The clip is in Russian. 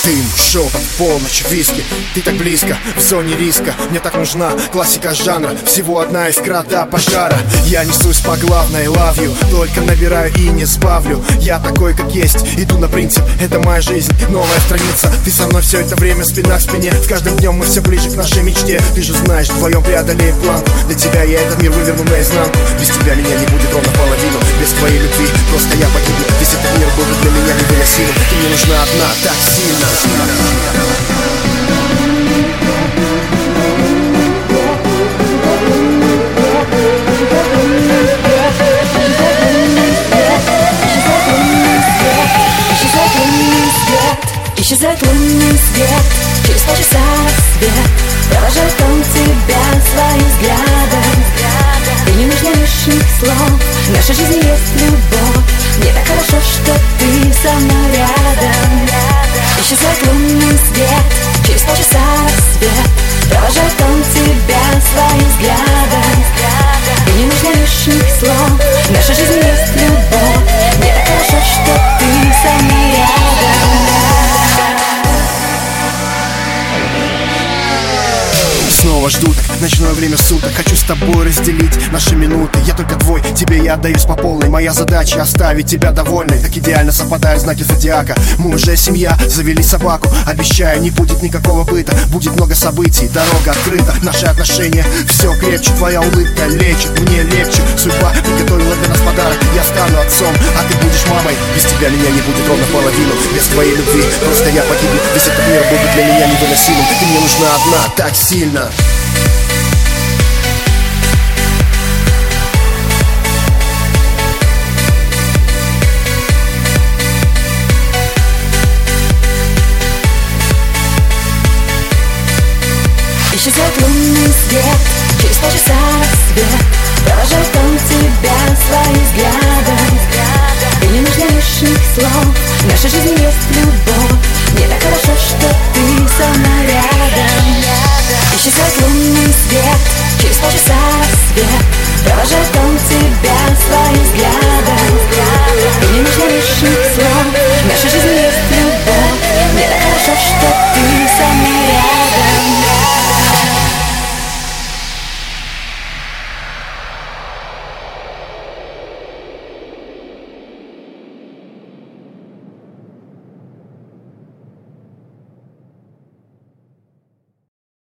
Дым, шепот, полночь, виски. Ты так близко, в зоне риска. Мне так нужна классика жанра. Всего одна искра до пожара. Я несусь по главной, love you. Только набираю и не сбавлю. Я такой, как есть, иду на принцип. Это моя жизнь, новая страница. Ты со мной все это время, спина к спине. С каждым днем мы все ближе к нашей мечте. Ты же знаешь, вдвоем преодолеем планку. Для тебя я этот мир выверну наизнанку. Без тебя меня не будет ровно половину. Без твоей любви просто я погибну. Весь этот мир будет для меня невыносимым. Ты мне нужна одна так сильно. Исчезает лунный свет, через полчаса рассвет. Провожает он тебя своим взглядом. И не нужно лишних слов, в нашей жизни есть любовь. Мне так хорошо, что ты со мной рядом. Исчезает лунный свет, через полчаса рассвет. Провожает он тебя своим взглядом. И не нужно лишних слов, в нашей жизни есть любовь. Мне так хорошо, что ты со мной рядом. Снова ждут ночное время суток. Хочу с тобой разделить наши минуты. Я только твой, тебе я отдаюсь по полной. Моя задача оставить тебя довольной. Так идеально совпадают знаки зодиака. Мы уже семья, завели собаку. Обещаю, не будет никакого быта. Будет много событий, дорога открыта. Наши отношения все крепче. Твоя улыбка лечит, мне легче. Судьба приготовила для нас подарок. Я стану отцом, а ты будешь мамой. Без тебя меня не будет ровно половину. Без твоей любви просто я погибну. Весь этот мир будет для меня невыносимым. Ты мне нужна одна так сильно. Исчезает лунный свет,